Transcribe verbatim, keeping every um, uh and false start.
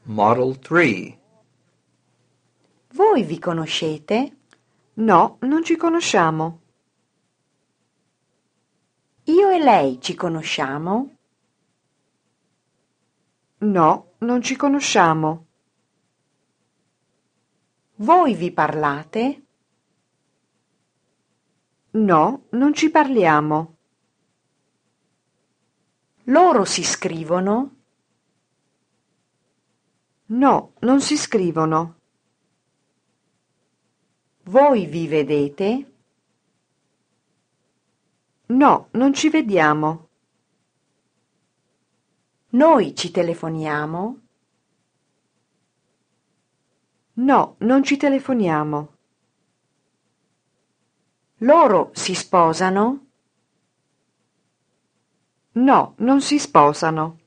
Model three. Voi vi conoscete? No, non ci conosciamo. Io e lei ci conosciamo? No, non ci conosciamo. Voi vi parlate? No, non ci parliamo. Loro si scrivono? No, non si scrivono. Voi vi vedete? No, non ci vediamo. Noi ci telefoniamo? No, non ci telefoniamo. Loro si sposano? No, non si sposano.